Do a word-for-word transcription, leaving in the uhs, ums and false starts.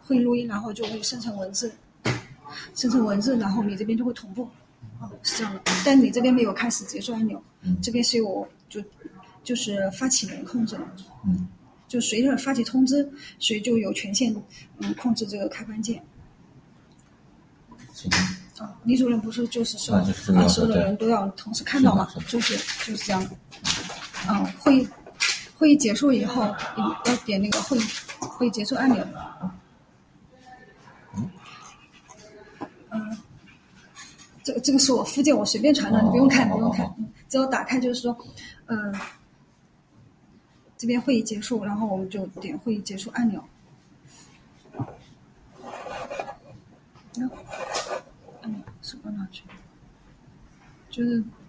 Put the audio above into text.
会录音，然后就会生成文字，生成文字，然后你这边就会同步，哦，是这样的。但你这边没有开始结束按钮， 嗯、 这边是由我就就是发起人控制的， 嗯， 就随着发起通知，谁就有权限嗯控制这个开关键。 行。 啊，李主任不是就是说， 啊，就是啊，所有的人都要同时看到嘛，就是就是这样的。啊，会议会议结束以后，要点那个会议会议结束按钮。嗯，这个这个是我附件，我随便传的，你不用看，不用看，嗯，只有打开就是说，嗯，这边会议结束，然后我们就点会议结束按钮。嗯，按钮是到哪去？就是